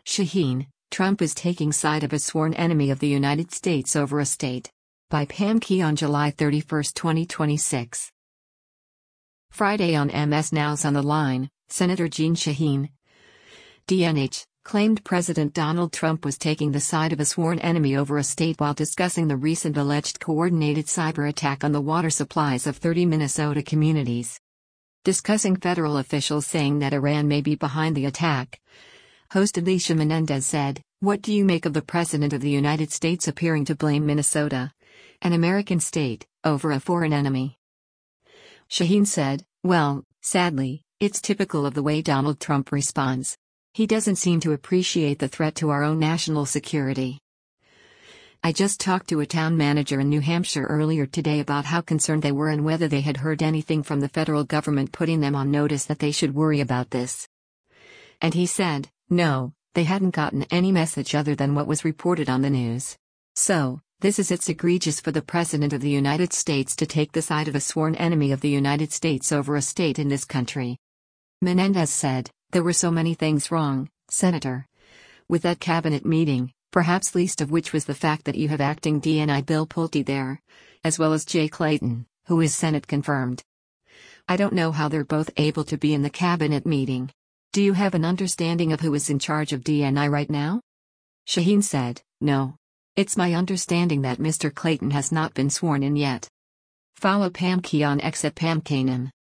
Shaheen, Trump is taking side of a sworn enemy of the United States over a state. By Pam Key on July 31, 2026. Friday on MS Now's On the Line, Senator Jeanne Shaheen, DNH, claimed President Donald Trump was taking the side of a sworn enemy over a state while discussing the recent alleged coordinated cyber attack on the water supplies of 30 Minnesota communities. Discussing federal officials saying that Iran may be behind the attack, host Alicia Menendez said, "What do you make of the President of the United States appearing to blame Minnesota, an American state, over a foreign enemy?" Shaheen said, "Well, sadly, it's typical of the way Donald Trump responds. He doesn't seem to appreciate the threat to our own national security. I just talked to a town manager in New Hampshire earlier today about how concerned they were and whether they had heard anything from the federal government putting them on notice that they should worry about this. And he said, no, they hadn't gotten any message other than what was reported on the news. So, it's egregious for the President of the United States to take the side of a sworn enemy of the United States over a state in this country." Menendez said, "There were so many things wrong, Senator, with that cabinet meeting, perhaps least of which was the fact that you have acting DNI Bill Pulte there, as well as Jay Clayton, who is Senate confirmed. I don't know how they're both able to be in the cabinet meeting. Do you have an understanding of who is in charge of DNI right now?" Shaheen said, "No. It's my understanding that Mr. Clayton has not been sworn in yet." Follow Pam Key on X at PamKanem.